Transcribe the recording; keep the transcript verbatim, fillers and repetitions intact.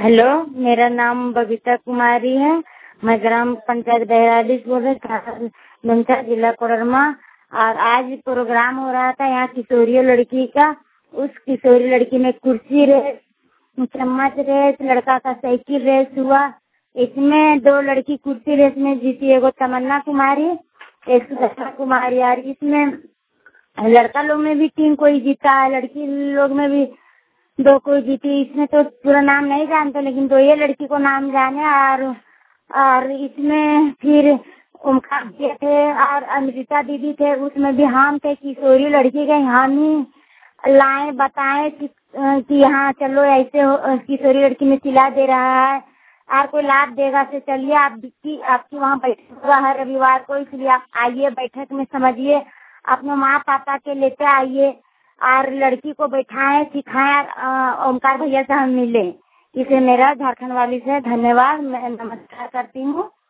Hello, मेरा नाम बबीता कुमारी है। मैं ग्राम पंचायत बहराली से बोल रही हूँ, जिला कोडरमा। और आज प्रोग्राम हो रहा था यहाँ किशोरी लड़की का। उस किशोरी लड़की में कुर्सी रेस, चम्मच रेस, लड़का का साइकिल रेस हुआ। इसमें दो लड़की कुर्सी रेस में जीती, एगो तमन्ना कुमारी, एक सुदर्शना कुमारी। और इसमें लड़का लोग में भी टीम कोई जीता है, लड़की लोग में भी दो कोई जीती। इसमें तो पूरा नाम नहीं जानते, लेकिन दो ये लड़की को नाम जाने। और और इसमें फिर ओमकार जी थे और अमृता दीदी थे, उसमें भी हम थे। किशोरी लड़की के हम ही लाए बताए कि कि यहाँ चलो ऐसे हो, किशोरी लड़की में सिला दे रहा है और कोई लाभ देगा से चलिए। आप की आपकी वहाँ बैठक हुआ है रविवार को, इसलिए आप आइए बैठक में, समझिए अपने माँ पापा के लेते आइए और लड़की को बैठाएं, सिखाएं। ओमकार भैया से हम मिले। इसे मेरा झारखंड वाली से धन्यवाद, मैं नमस्कार करती हूँ।